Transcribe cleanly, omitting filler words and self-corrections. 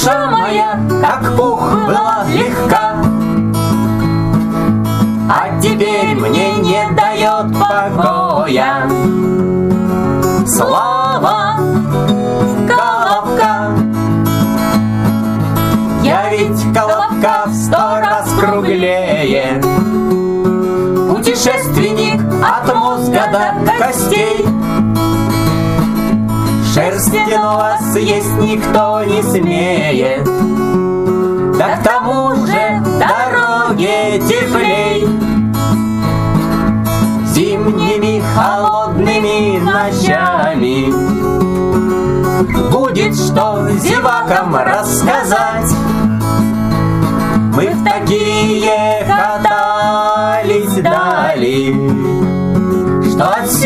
Душа моя, как пух, была легка, а теперь мне не дает покоя слово «колобка». Я ведь колобка в 100 раз круглее, путешественник от мозга до костей. Шерстяного съесть никто не смеет, да к тому же в дороге теплей. Зимними холодными ночами будет что зевакам рассказать. Мы в такие катались дали, что от